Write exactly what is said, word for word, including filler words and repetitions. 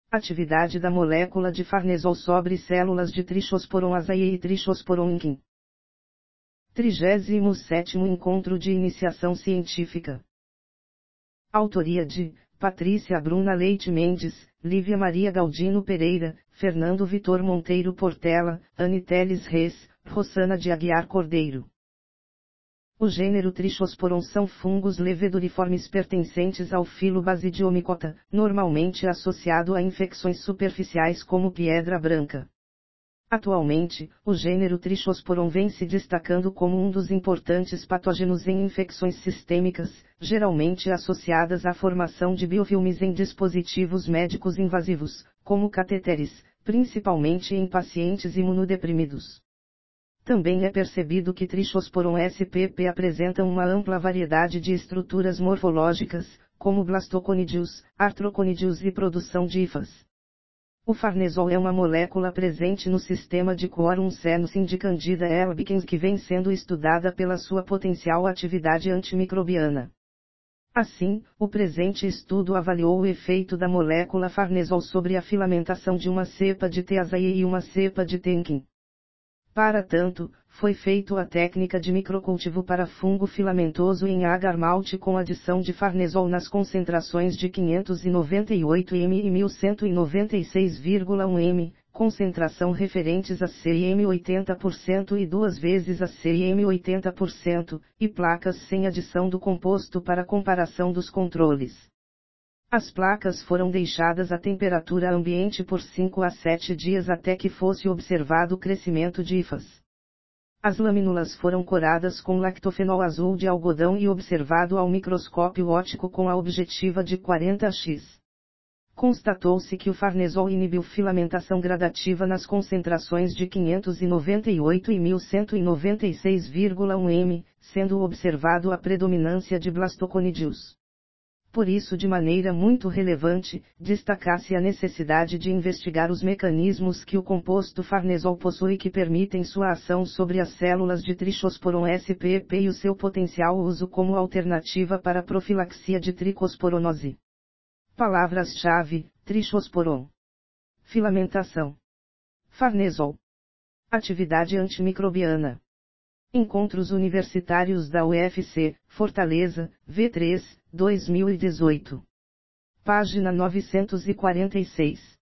Atividade da molécula de farnesol sobre células de Trichosporum azaei e Trichosporum inquin. trigésimo sétimo Encontro de Iniciação Científica. Autoria de Patrícia Bruna Leite Mendes, Lívia Maria Galdino Pereira, Fernando Vitor Monteiro Portela, Aniteles Reis, Rossana de Aguiar Cordeiro. O gênero Trichosporum são fungos leveduriformes pertencentes ao filo Basidiomycota, normalmente associado a infecções superficiais como pedra branca. Atualmente, o gênero Trichosporum vem se destacando como um dos importantes patógenos em infecções sistêmicas, geralmente associadas à formação de biofilmes em dispositivos médicos invasivos, como cateteres, principalmente em pacientes imunodeprimidos. Também é percebido que Trichosporum spp apresentam uma ampla variedade de estruturas morfológicas, como blastoconídeos, artroconídeos e produção de hifas. O farnesol é uma molécula presente no sistema de Quorum senescens de Candida albicans que vem sendo estudada pela sua potencial atividade antimicrobiana. Assim, o presente estudo avaliou o efeito da molécula farnesol sobre a filamentação de uma cepa de T. azaei e uma cepa de T. inquin. Para tanto, foi feita a técnica de microcultivo para fungo filamentoso em agar malte com adição de farnesol nas concentrações de quinhentos e noventa e oito mililitros e mil cento e noventa e seis vírgula um mililitros, concentração referentes a C I M oitenta por cento e duas vezes a C I M oitenta por cento, e placas sem adição do composto para comparação dos controles. As placas foram deixadas a temperatura ambiente por cinco a sete dias até que fosse observado o crescimento de hifas. As lamínulas foram coradas com lactofenol azul de algodão e observado ao microscópio óptico com a objetiva de quarenta x. Constatou-se que o farnesol inibiu filamentação gradativa nas concentrações de quinhentos e noventa e oito e mil cento e noventa e seis vírgula um mililitros, sendo observado a predominância de blastoconídeos. Por isso, de maneira muito relevante, destaca-se a necessidade de investigar os mecanismos que o composto farnesol possui que permitem sua ação sobre as células de Trichosporum spp e o seu potencial uso como alternativa para a profilaxia de tricosporonose. Palavras-chave: Trichosporum, filamentação, farnesol, atividade antimicrobiana. Encontros Universitários da U F C, Fortaleza, V três, dois mil e dezoito. Página novecentos e quarenta e seis.